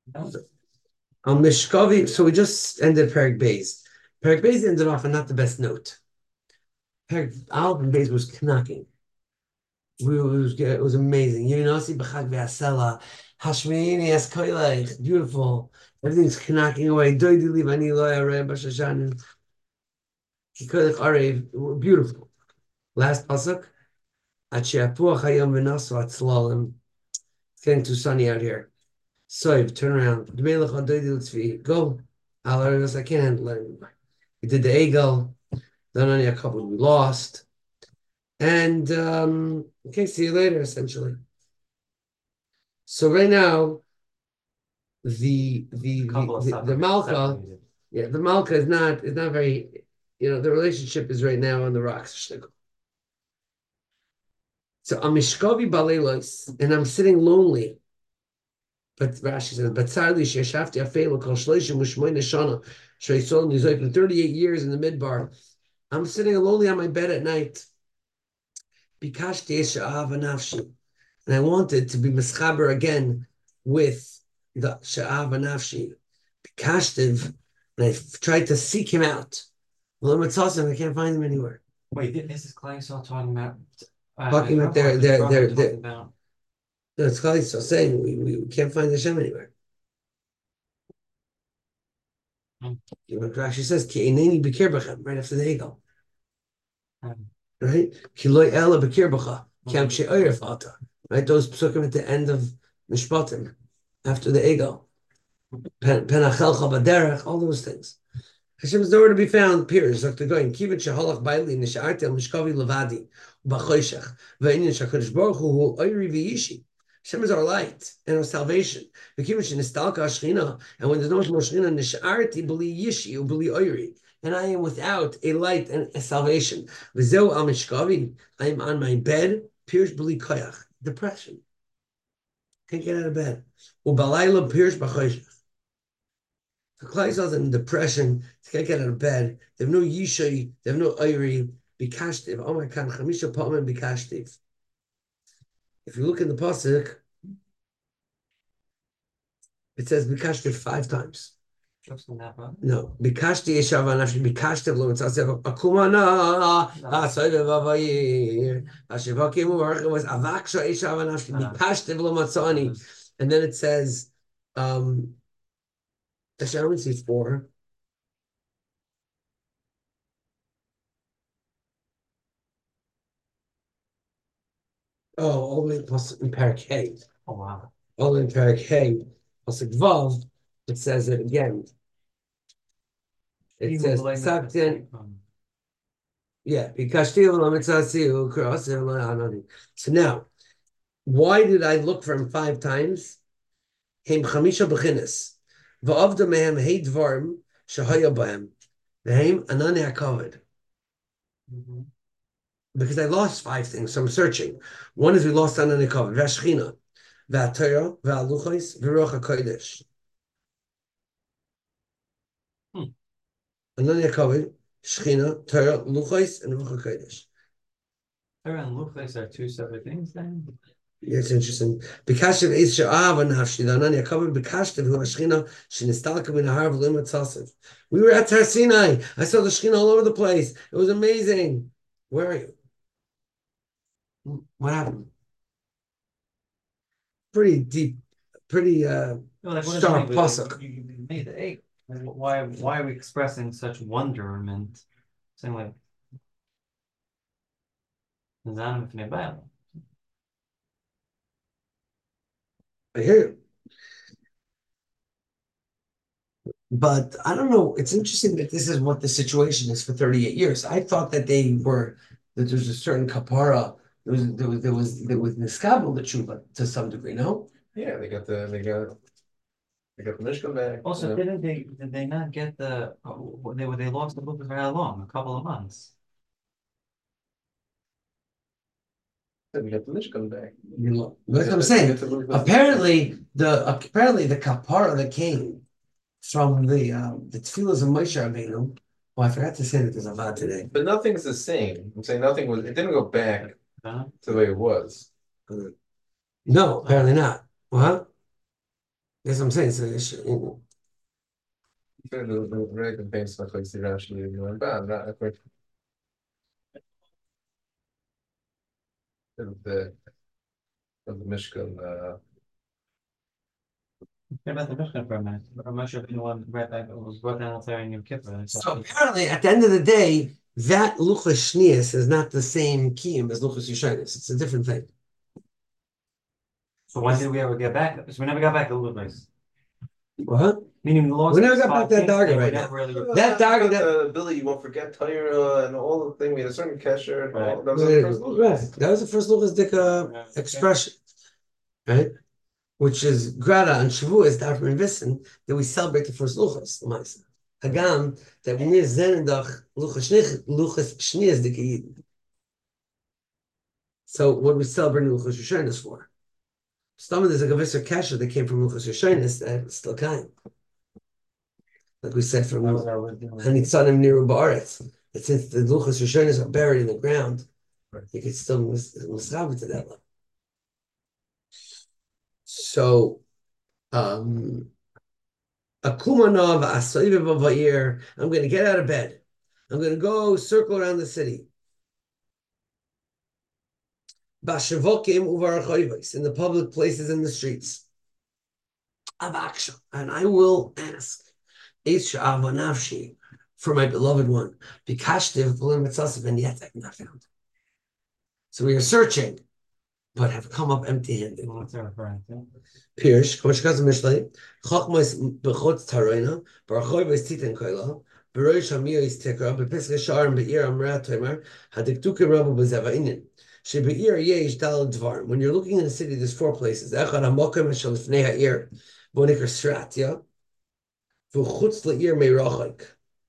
Mishkavi. So we just ended Perek Beis. Perek Beis ended off on not the best note. Perek Aleph and Beis was knocking. It was amazing. Yunasi b'chag v'asela, Hashmini eskoilech, beautiful. Everything's knocking away. Doidi livani lo yareh b'shashanim. Kikoilech arev, beautiful. Last pasuk. Achiapuach hayom v'nasu atzlalim. It's getting too sunny out here. Soiv, turn around. Go. I can't handle it anymore. We did the Egel. Then only a couple we lost. And okay, see you later, essentially. So right now, the Malka, yeah, the Malka is not very, the relationship is right now on the rocks. So I'm Mishkavi Balelos, and I'm sitting lonely. But Rashi says, but sadly, Sheshafti Afela Kol Shleishim Ushmoin Shana Shreisol Nizoy for 38 years in the midbar. I'm sitting lonely on my bed at night. Bikashti Sha'av Nafshi. And I wanted to be Meschaber again with the Sha'av Nafshi. Bikashtiv. And I tried to seek him out. Well, I can't find him anywhere. Wait, this is Kleisel talking about Talking about it's Chalitza saying we can't find Hashem anywhere. Rashi says, Ki eineni b'kir b'chem, right after the Egel. Right? Ki loy ela b'kir b'cha, ki am she'oyer fata. Right? Those psukim at the end of Mishpatim, after the Egel. Penachelcha b'derech, all those things. Hashem is nowhere to be found. Piers, like the going, Kivit sheholach baili nisharti al mishkavi levadi b'choshech v'inyan shakadosh baruch hu oyri v'yishi. Hashem is our light and our salvation. And when there's no more Shechina, nisharti b'li yishi u b'li oyri. And I am without a light and a salvation. V'zeu al mishkavi. I am on my bed. Piers b'li koyach. Depression. Can't get out of bed. U'balayla piers b'choshech. The Klai in depression, they can't get out of bed. They have no Yishay, they have no Ayri, Bikashtiv. Oh my God, Chamisha Palman Bikashtiv. If you look in the Pasuk, it says Bikashtiv 5 times. No, Bikashti Yeshav Anafshi, Bikashtiv Lo Mitzaseh, Akumana, Asayve Vavayir, Hashivakim Uvarcha was Avaksha Yeshav Anafshi, Bikashtiv Lo Matzani. And then it says, actually, I only see 4. Oh, only plus in Parak. Oh wow. Only in Parak plus Vav, it says it again. It says Saktin. Yeah, so now, why did I look for him 5 times? Him chamisha b'chinas. V'avda mehem hey dvarim shahaya b'hem. V'hem anani hakavod. Because I lost 5 things, so I'm searching. One is we lost anani hakavod. V'ashchina. V'atayra. V'aluchais. V'ruach HaKodesh. Anani hakavod. Shchina. Torah. Luchais. And Ruach HaKodesh. Torah and Luchais are 2 separate things then? Yeah, it's interesting. Bikashiv is sha'av anafshi. The anani hakavod bikashtiv hu hashchina shenistalka min hahar v'lim atzasev. We were at Har Sinai. I saw the shchina all over the place. It was amazing. Where are you? What happened? Pretty deep, pretty sharp pasuk. You made the 8. Why are we expressing such wonderment? Saying like I hear you. But I don't know. It's interesting that this is what the situation is for 38 years. I thought that there's a certain kapara. There was niskabel the tshuva to some degree. No. Yeah, they got the Mishkan back. Also, did they not get they lost the book for how long? A couple of months. We got the Mishkan back. That's what I'm saying. Apparently, the kapara that came from the tefillas of Moshe Rabbeinu. Oh, I forgot to say that there's a vad today. But nothing's the same. I'm saying nothing was. It didn't go back to the way it was. No, apparently not. What? That's what I'm saying. So The regular paints not like the actually bad, not a quick of the Michigan What about the Mishnah for a minute? I'm not sure if anyone read that. It was brought down in Yom Kippur. so apparently, at the end of the day, that luchas shnius is not the same kiyum as luchas yishanis. It's a different thing. So when did we ever get back? So we never got back to the place. What? Meaning the lost. We never got back that darga right now. That darga, that ability, you won't forget Torah and all the thing. We had a certain kesher. And all, Right. that was the first right. That was the first luchas dika expression, right? Which is grada and Shavuos that from Wissen that we celebrate the first luchas. Hagam that we need zenendach luchas shnias dika. So what we celebrate luchas yishanis for? Some of there's a gavisser kasha that came from luchas yishanis that still kind. Like we said from Hanitzanim Niru Ba'aretz, that since the luchas yishanis are buried in the ground, you could still mischav to that level. So, Akumanov Asaiv Va'ir, I'm going to get out of bed. I'm going to go circle around the city. Bashavokim uvarachayvos, in the public places in the streets. Avaksha, and I will ask Nafshi for my beloved one. Bikashtiv Bulim Mitzasif, and yet I have not found. So we are searching, but have come up empty-handed. Pirish, Kamashkaz Mishlei, Chachmos Bechotz Taroina, Barachayvos Titan Koila, Beroish Hamiyos Tikra, Bepiska Sharim Be'ir Amra Toimar, Hadiktukim Rabbu Bezeva Inin. Shebe'ir Yesh Dal Dvar. When you're looking in the city, there's four places. Echad Hamokim Shalifnei Ha'ir, Bonikar Sratya, V'chutz La'ir Meirachik.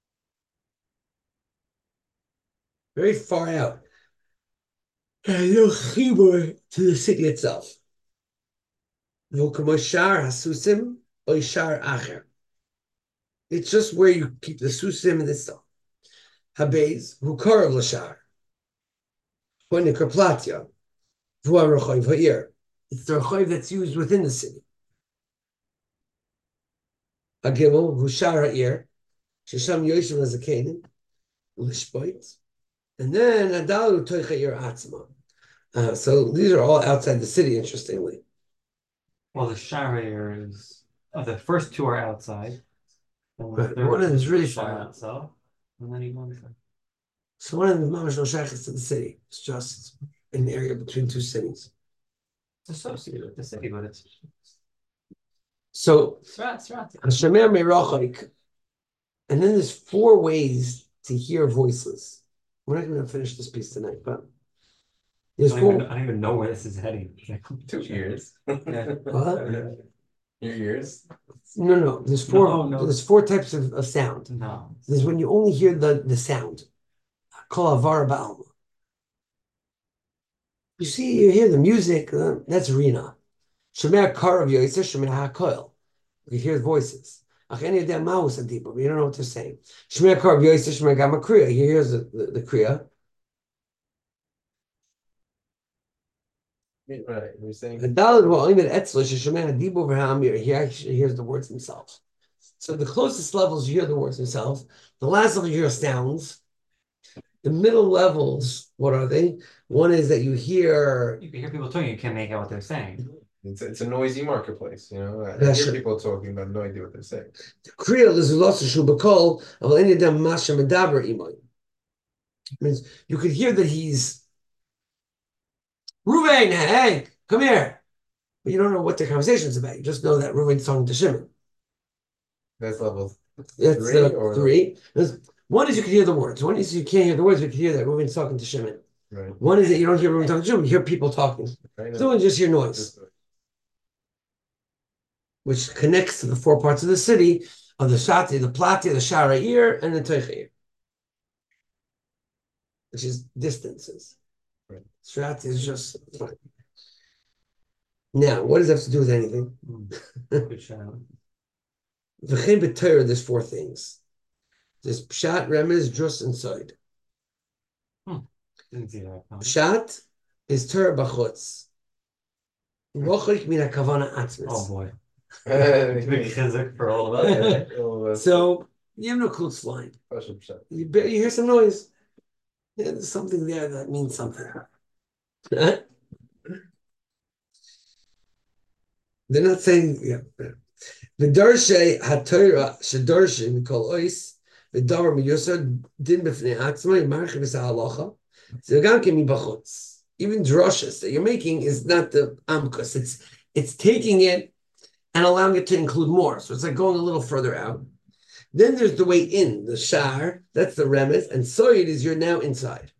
Very far out. And no chibur to the city itself. V'kamoshar hasusim oishar acher. It's just where you keep the susim and the stuff. Habez v'karav l'shar. Bonikar Platya. V'arachayv ha'ir. It's the rachayv that's used within the city. Hagimel v'shar ha'ir. Shesham yoshem l'zakenim. L'shpoit. And then Adalu Toicha'ir Atzma. So these are all outside the city, interestingly. Well, the Shari is the first two are outside. Right. One of them is really far out. So, and then he goes. So one of them is Mamash Shaykhs to the city. It's just an area between two cities. It's associated with the city, but it's so Srat. Hashemer Meirachik. And then there's four ways to hear voiceless. We're not going to finish this piece tonight, but there's I don't even know where this is heading. 2 years. Yeah. What? Your ears? No. There's four. No. There's four types of sound. No. There's when you only hear the sound. Kol avar ba'alma. You hear the music. That's Rina. Shemer karav yoyser, shemer ha'koil. You hear voices. Acheni adem ma'us adiba. You don't know what they're saying. Shemer karav yoyser, shemer gama kriya. He hears the kriya. Right, we're saying. He actually hears the words themselves. So the closest levels, you hear the words themselves. The last level, you hear sounds. The middle levels, what are they? One is that you hear people talking, you can't make out what they're saying. It's a noisy marketplace, you know. I That's hear true. people talking, but I have no idea what they're saying. Kriya lizulasa shubakol of any of them masha medaber imoy. Means you could hear that he's Ruvain, hey, come here. But you don't know what the conversation is about. You just know that Ruvain's talking to Shimon. That's level That's 3 or 3. One is you can hear the words. One is you can't hear the words, but you can hear that Ruvain's talking to Shimon. right. One is that you don't hear Ruvain talking to Shimon, you hear people talking. Right. So you just hear noise, which connects to the four parts of the city of the Shati, the Plati, the Sharair, and the Teichair, which is distances. Right. Shati is just fine. Now, what does that have to do with anything? Good shout. V'chein b'Torah, there's 4 things. There's Pshat, Remez, Drus, and Sod. Didn't see that. Pshat is Torah b'chutz. Rochik min hakavana atzmis. Oh boy. Big chizuk for all of us. So you have no clue it's flying. You hear some noise. Yeah, there's something there that means something. They're not saying, yeah. The Darshe HaTorah Shedarshe Mikol Ois the Davar Miyosad Din B'fnei Atzma Yimarchiv Es HaHalacha Zergan Kemi Bachutz. Even drushes that you're making is not the amkus. It's taking it and allowing it to include more. So it's like going a little further out. Then there's the way in, the shar, that's the remez, and soid is you're now inside.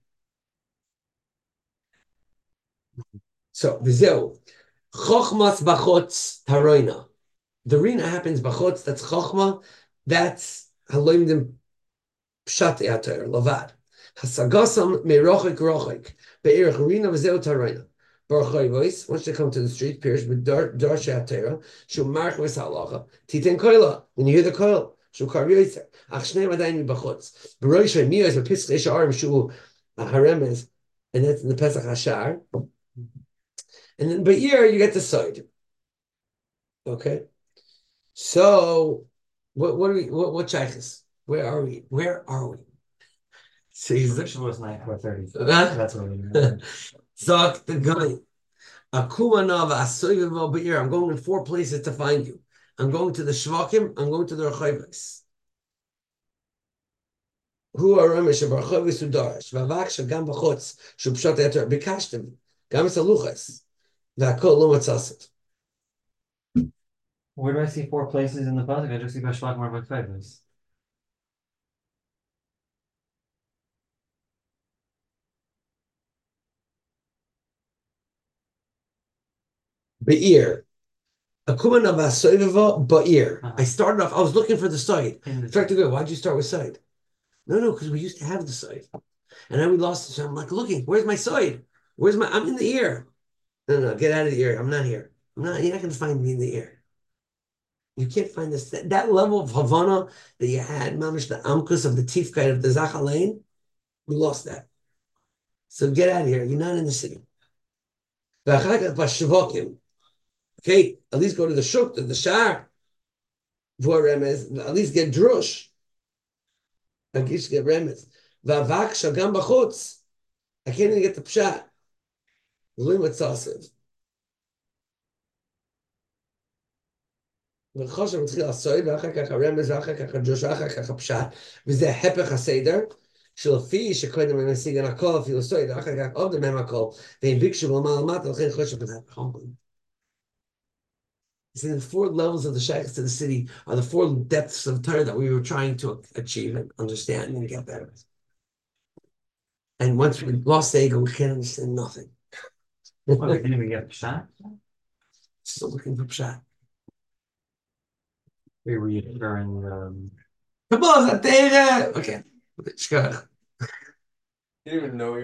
So, v'zeu, chochmas bachotz haroina. The rina happens bachotz, that's chochma, that's haloimdim pshat eater, lavad. Hasagasam merochik rochik, be'erich rina v'zeu taroina. Baruch once they come to the street, Pirish with Darsha Atera, Shu March with Halacha, Titan Koila, when you hear the Koil, Shu Karvioitzer, Achshne Madani Bachutz, Baroisha Miyas, a Pisk Esharim, Shu Haremes, and that's in the Pesach Hashar. And then Ba'ir, you get the side. Okay? So, what are we, what Shaykhis? Where are we? So he's Rishon was 9:30. Huh? That's what we mean. Zok the guy. I'm going in 4 places to find you. I'm going to the Shvakim, I'm going to the Rechaivos. Who are Ramesh of Rechaivos Udarash? Vavak Shagam Bachotz, Shubshat Eter, Bikashtim, Gam Saluchas, Vakol Lomatzasit. Where do I see 4 places in the pasuk? I just see Bashvak Marvak Fevers. Be'ir. Akuman of Asoivava, Ba'ir. I started off, I was looking for the side. In fact, why'd you start with side? No, because we used to have the side. And then we lost it. So I'm like, looking, where's my side? I'm in the ear. No, get out of the ear. I'm not here. You're not going to find me in the ear. You can't find this. That level of Havana that you had, mamish, the amkus of the tifkite of the Zachalain, we lost that. So get out of here. You're not in the city. Okay, at least go to the shuk, to the shar. At least get drush. At least get remez. Vavak shagam bachutz. I can't even get the pshat. Limit sassiv. ולחושב מתחיל הסויד, ואחר כך הרמז, ואחר כך הג'וש, ואחר כך הפשט, וזה הפך הסדר, שלפי שקודם הם משיגן הכל, אפילו סויד, ואחר כך עוד מהם הכל, והם ביקשו בלמה למטה, לכן חושב את זה. See, the 4 levels of the shaykhs to the city are the 4 depths of Torah that we were trying to achieve and understand and get better. And once we lost the ego, we can't understand nothing. Well, we didn't even get Pshat. Still looking for pshat. We were referring Okay. You didn't even know